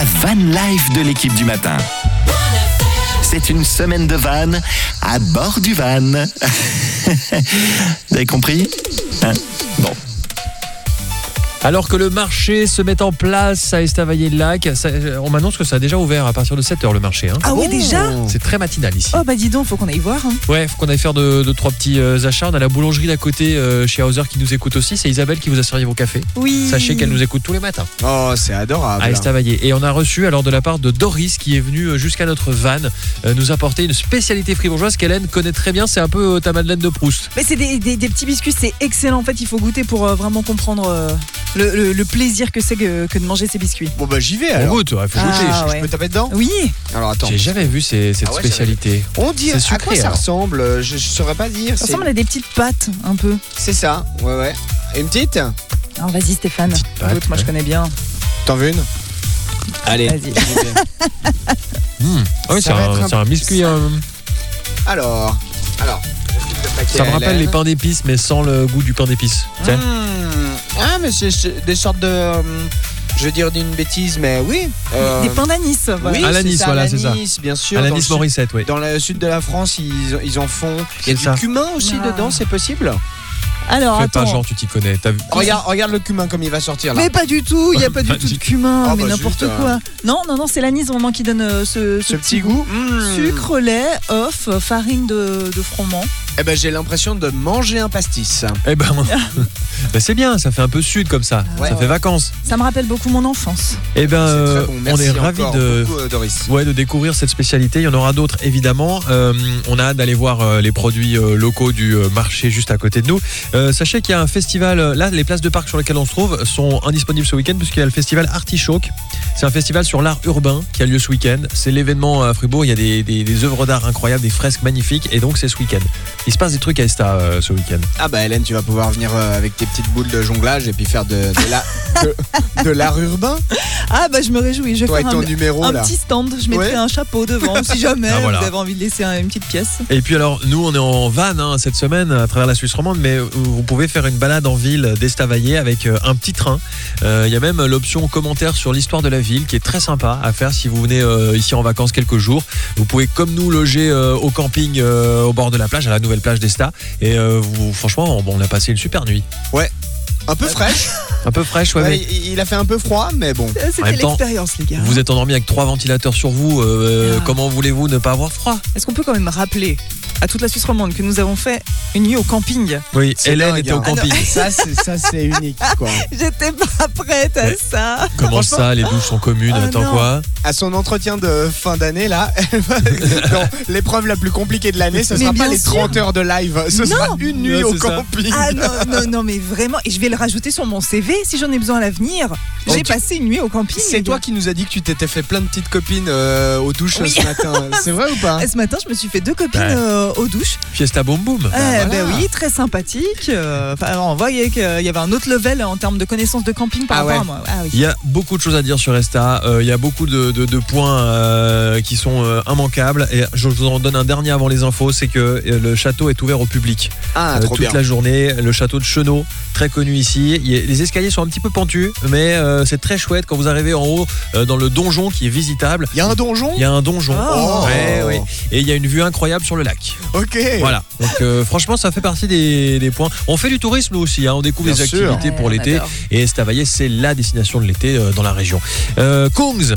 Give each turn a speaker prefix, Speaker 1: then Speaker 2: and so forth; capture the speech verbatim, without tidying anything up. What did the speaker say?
Speaker 1: la van life de l'équipe du matin. C'est une semaine de van à bord du van. Vous avez compris hein? Bon.
Speaker 2: Alors que le marché se met en place à Estavayer-le-Lac, ça, on m'annonce que ça a déjà ouvert à partir de sept heures le marché. Hein.
Speaker 3: Ah ouais, déjà ?
Speaker 2: C'est très matinal ici.
Speaker 3: Oh bah dis donc, faut qu'on aille voir. Hein.
Speaker 2: Ouais, faut qu'on aille faire de, de trois petits euh, achats. On a la boulangerie d'à côté euh, chez Hauser qui nous écoute aussi. C'est Isabelle qui vous a servi vos cafés.
Speaker 3: Oui.
Speaker 2: Sachez qu'elle nous écoute tous les matins.
Speaker 4: Oh, c'est adorable.
Speaker 2: À Estavayer. Et on a reçu alors de la part de Doris qui est venue jusqu'à notre van euh, nous apporter une spécialité fribourgeoise qu'Hélène connaît très bien. C'est un peu euh, ta Madeleine de Proust.
Speaker 3: Mais c'est des, des, des petits biscuits, c'est excellent. En fait, il faut goûter pour euh, vraiment comprendre euh, le, le, le plaisir que c'est que, que de manger ces biscuits.
Speaker 4: Bon bah j'y vais
Speaker 2: On
Speaker 4: alors.
Speaker 2: goûte, ouais, faut
Speaker 3: Ah,
Speaker 2: goûter.
Speaker 4: Je- je
Speaker 3: ouais.
Speaker 4: peux taper dedans.
Speaker 3: Oui.
Speaker 4: Alors attends.
Speaker 2: J'ai jamais vu ces- cette
Speaker 4: Ah ouais,
Speaker 2: spécialité.
Speaker 4: On dit
Speaker 2: C'est
Speaker 4: à
Speaker 2: sucré,
Speaker 4: quoi ça
Speaker 2: alors.
Speaker 4: ressemble je, je saurais pas dire.
Speaker 3: Ça
Speaker 4: C'est,
Speaker 3: ressemble à des petites pâtes, un peu.
Speaker 4: c'est ça. Ouais ouais. Une petite.
Speaker 3: Alors vas-y Stéphane.
Speaker 2: Petite pâte,
Speaker 3: Goûte, moi je
Speaker 2: ouais.
Speaker 3: connais bien.
Speaker 4: T'en veux une? Allez.
Speaker 3: Vas-y.
Speaker 4: j'y vais.
Speaker 2: Mmh. Ah oui,
Speaker 4: Ça
Speaker 2: c'est
Speaker 4: va
Speaker 2: un,
Speaker 4: être un
Speaker 2: c'est un
Speaker 4: peu-
Speaker 2: biscuit. euh,
Speaker 4: Alors. Alors. je file le paquet
Speaker 2: ça me
Speaker 4: à
Speaker 2: rappelle
Speaker 4: Hélène.
Speaker 2: les pains d'épices, mais sans le goût du pain d'épices. Tu sais.
Speaker 4: Mmh. Ah mais c'est, c'est des sortes de. euh, Je veux dire d'une bêtise, mais oui. euh,
Speaker 3: Des pains d'anis. Voilà.
Speaker 4: Oui,
Speaker 2: À l'anis,
Speaker 4: c'est ça,
Speaker 2: voilà,
Speaker 4: à
Speaker 2: c'est ça.
Speaker 4: l'anis, bien sûr.
Speaker 2: À
Speaker 4: dans le
Speaker 2: l'anis
Speaker 4: sud-
Speaker 2: Morissette, oui.
Speaker 4: Dans le sud de la France, ils, ils en font. Il y a
Speaker 2: C'est
Speaker 4: du
Speaker 2: ça.
Speaker 4: cumin aussi
Speaker 3: Ah.
Speaker 4: dedans, c'est possible?
Speaker 3: Alors
Speaker 2: Fais
Speaker 3: attends.
Speaker 2: pas genre, tu t'y connais. T'as vu-
Speaker 4: Regarde, regarde le cumin comme il va sortir là.
Speaker 3: Mais pas du tout, il n'y a pas du
Speaker 2: Pas
Speaker 3: tout
Speaker 2: du
Speaker 3: de cumin,
Speaker 4: Ah
Speaker 3: mais
Speaker 4: bah
Speaker 3: n'importe
Speaker 4: zut,
Speaker 3: quoi. Non, non, non, c'est l'anis vraiment qui donne euh, ce,
Speaker 4: Ce petit goût. Mmh.
Speaker 3: Sucre, lait, œuf, farine de, de froment.
Speaker 4: Eh ben j'ai l'impression de manger un pastis.
Speaker 2: Eh ben, moi- ben, c'est bien, ça fait un peu sud comme ça.
Speaker 4: Ouais.
Speaker 2: Ça fait vacances.
Speaker 3: Ça me rappelle beaucoup mon enfance.
Speaker 2: Eh ben,
Speaker 4: C'est
Speaker 2: euh,
Speaker 4: très bon.
Speaker 2: on
Speaker 4: Merci
Speaker 2: est ravis
Speaker 4: encore
Speaker 2: de.
Speaker 4: beaucoup, euh, Doris.
Speaker 2: Ouais, de découvrir cette spécialité. Il y en aura d'autres évidemment. Euh, on a hâte d'aller voir euh, les produits euh, locaux du euh, marché juste à côté de nous. Euh, sachez qu'il y a un festival. euh, Là, les places de parc sur lesquelles on se trouve sont indisponibles ce week-end puisqu'il y a le festival Artichoke. C'est un festival sur l'art urbain qui a lieu ce week-end. C'est l'événement à Fribourg. Il y a des, des, des œuvres d'art incroyables, des fresques magnifiques, et donc c'est ce week-end. Il se passe des trucs à Esta euh, ce week-end.
Speaker 4: Ah bah Hélène, tu vas pouvoir venir euh, avec tes petites boules de jonglage et puis faire de, de la, de, de l'art urbain.
Speaker 3: Ah bah je me réjouis, je vais
Speaker 4: Toi et
Speaker 3: faire
Speaker 4: ton
Speaker 3: un,
Speaker 4: numéro
Speaker 3: un
Speaker 4: là.
Speaker 3: petit stand, je mettrai
Speaker 4: Ouais.
Speaker 3: un chapeau devant si jamais
Speaker 2: Ah, voilà.
Speaker 3: vous avez envie de laisser un- une petite pièce.
Speaker 2: Et puis alors, nous on est en van hein, cette semaine à travers la Suisse romande, mais vous pouvez faire une balade en ville d'Estavayer avec euh, un petit train. Euh, Il y a même l'option commentaire sur l'histoire de la ville qui est très sympa à faire si vous venez euh, ici en vacances quelques jours. Vous pouvez comme nous loger euh, au camping euh, au bord de la plage, à la nouvelle plage d'Esta. Et euh, vous, franchement, on, on a passé une super nuit.
Speaker 4: Un peu fraîche.
Speaker 2: Un peu fraîche, ouais.
Speaker 4: Ouais,
Speaker 2: mais
Speaker 4: il, il a fait un peu froid, mais bon.
Speaker 3: Euh,
Speaker 2: En
Speaker 3: C'était
Speaker 2: même temps,
Speaker 3: l'expérience les gars.
Speaker 2: vous êtes endormi avec trois ventilateurs sur vous. euh,
Speaker 3: Ah.
Speaker 2: Comment voulez-vous ne pas avoir froid?
Speaker 3: Est-ce qu'on peut quand même rappeler à toute la Suisse romande que nous avons fait une nuit au camping?
Speaker 2: Oui,
Speaker 4: C'est
Speaker 2: Hélène
Speaker 4: dingue,
Speaker 2: était au
Speaker 4: hein.
Speaker 2: camping.
Speaker 4: Ça, c'est, ça, c'est unique quoi.
Speaker 3: J'étais pas prête à
Speaker 2: Ouais.
Speaker 3: ça.
Speaker 2: Comment
Speaker 4: Franchement-
Speaker 2: ça, les douches sont communes?
Speaker 3: Ah,
Speaker 2: Attends
Speaker 3: non.
Speaker 2: quoi?
Speaker 4: À son entretien de fin d'année là, elle va- non, l'épreuve la plus compliquée de l'année, ce
Speaker 3: Mais
Speaker 4: sera pas
Speaker 3: bien
Speaker 4: les
Speaker 3: sûr.
Speaker 4: trente heures de live, ce sera
Speaker 3: Non.
Speaker 4: une nuit
Speaker 2: Ouais,
Speaker 4: au
Speaker 2: c'est ça.
Speaker 4: camping.
Speaker 3: Ah non, non, non, mais vraiment, et je vais le rajouter sur mon C V si j'en ai besoin à l'avenir. J'ai
Speaker 4: Ok.
Speaker 3: passé une nuit au camping.
Speaker 4: C'est
Speaker 3: les
Speaker 4: toi
Speaker 3: gars.
Speaker 4: qui nous as dit que tu t'étais fait plein de petites copines euh, aux douches
Speaker 3: Oui.
Speaker 4: ce matin. C'est vrai ou pas?
Speaker 3: Et ce matin, je me suis fait deux copines
Speaker 2: Ouais.
Speaker 3: euh, aux douches.
Speaker 2: Fiesta boum boum.
Speaker 3: Eh
Speaker 4: voilà.
Speaker 3: ben oui, très sympathique. Euh, Enfin, on voyait qu'il y avait un autre level en termes de connaissances de camping par
Speaker 4: Ah
Speaker 3: rapport
Speaker 4: ouais.
Speaker 3: à moi. Ah oui.
Speaker 2: Il y a beaucoup de choses à dire sur Esta. Euh, il y a beaucoup de, de- de points euh, qui sont euh, immanquables. Et je vous en donne un dernier avant les infos, c'est que euh, le château est ouvert au public
Speaker 4: Ah,
Speaker 2: euh,
Speaker 4: trop
Speaker 2: toute
Speaker 4: bien.
Speaker 2: la journée. Le château de Chenot, très connu ici. Il y a- les escaliers sont un petit peu pentus, mais euh, c'est très chouette quand vous arrivez en haut euh, dans le donjon qui est visitable.
Speaker 4: Il y a un donjon?
Speaker 2: Il y a un donjon.
Speaker 3: Oh.
Speaker 2: Ouais, ouais. Et il y a une vue incroyable sur le lac.
Speaker 4: Ok.
Speaker 2: Voilà. Donc euh, franchement, ça fait partie des, des points. On fait du tourisme nous aussi. hein. On découvre
Speaker 4: Bien
Speaker 2: des
Speaker 4: sûr.
Speaker 2: activités pour
Speaker 3: Ouais, on
Speaker 2: l'été.
Speaker 3: adore.
Speaker 2: Et Estavayer, c'est la destination de l'été euh, dans la région. Euh, Kongs,